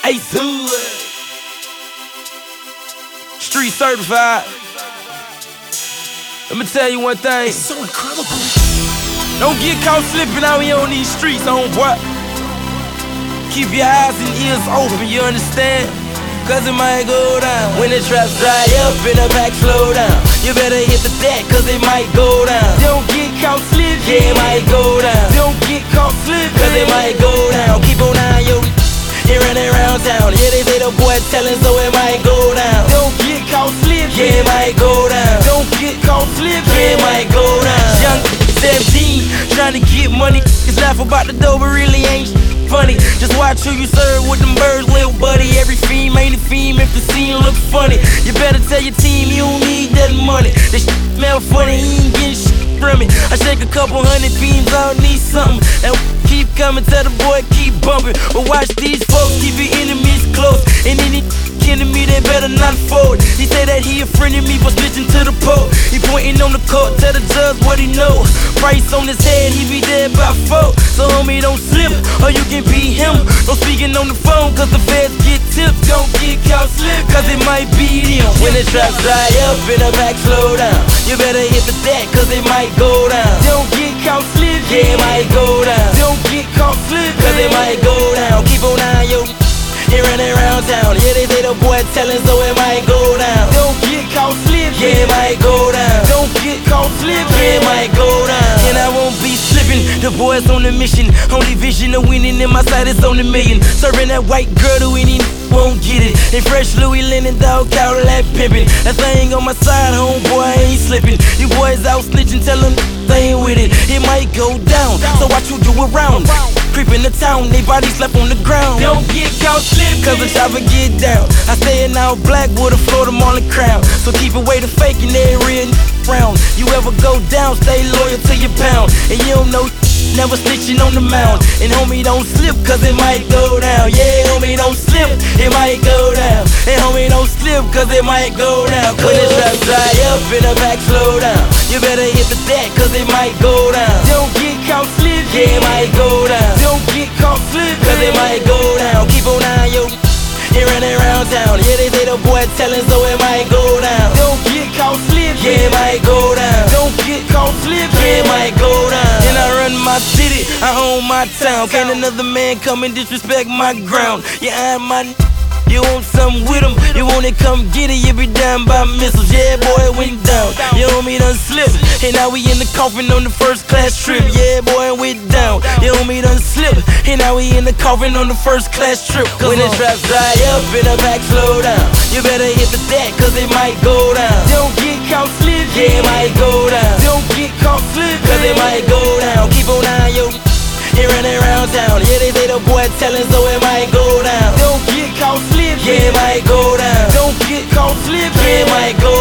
Ice Hood, street certified. Let me tell you one thing. It's so incredible. Don't get caught slipping out here on these streets, homeboy. Keep your eyes and ears open, you understand? Cause it might go down. When the traps dry up and the back slow down, you better hit the deck cause it might go down. Don't get caught slipping, yeah, it might go down. Don't get caught slipping, cause it might go down. Keep on eyeing your and running around town. Yeah, they say the boy telling, so it might go down. Don't get caught slipping, yeah, it might go down. Don't get caught slipping, yeah, it might go down. Young 17, trying to get money. It's laugh about the dough, but really ain't funny. Just watch who you serve with them birds, little buddy. Every theme ain't a theme if the scene look funny. You better tell your team you don't need that money. This smell funny, he ain't getting shit from it. I shake a couple hundred beams, I don't need something. And keep coming, tell the boy keep bumping. But watch these folks, keep your enemies close. And any enemy, they better not fold. He say that he a friend of me, but snitching to the pole. He pointing on the court, tell the judge what he know. Price on his head, he be dead by 4. So homie, don't slip, or you can be him. Don't speaking on the phone, cause the feds get tipped. Don't get caught slip, cause it might be them. When the traps dry up and the back slow down, you better hit the deck, cause it might go down. Don't get caught slip, yeah, it might go down. Don't get caught slip, cause it might go down. Keep on eyeing your and running around town. Yeah, they say the boy telling, so it might go down. Don't get caught slipping, yeah, it might go down. Don't get caught slipping, yeah, it might go down. And I won't be slipping, the boy's on a mission. Only vision of winning in my sight is on a million. Serving that white girl to any won't get it. And fresh Louis linen dog Cadillac pimpin'. That thing on my side, homeboy, I ain't slipping. You boys out snitching, tell them they ain't with it. It might go down, so watch you do around. Creepin' the town, they bodies left on the ground. Don't get caught slipping, cause the chopper get down. I stay in out black with a Florida Marlin crown. So keep away the fake and they real round. You ever go down, stay loyal to your pound. And you don't know never snitching on the mound. And homie, don't slip, cause it might go down. Yeah, homie, don't slip, it might go down. And homie, don't slip, cause it might go down. When the traps dry up and the back slow down, you better hit the deck, cause it might go down. Don't get caught slipping, yeah, it might go down. Don't get caught slipping, cause it might go down. Keep on eyeing your and running around town. Yeah, they say the boy telling, so it might go down. Don't get caught slipping, yeah, it might go down. Don't get caught slipping, yeah, it might go down. And I run my city, I own my town. Can't another man come and disrespect my ground. Yeah, I'm my you want something with him, you want it, come get it. You be down by missiles, yeah boy, it went down. You homie done slipped, and now we in the coffin on the first class trip. Yeah boy, it went down. You homie done slipped, and now we in the coffin on the first class trip. When the traps dry up and the back slow down, you better hit the deck, cause it might go down. Don't get caught slipping, yeah, it might go down. Don't get caught slipping, cause it might go down. Keep on eyeing your and running around town. Yeah, they say the boy telling, so it might go down. Don't get caught slipping, yeah, it might go down. Don't get caught slipping, yeah, it might go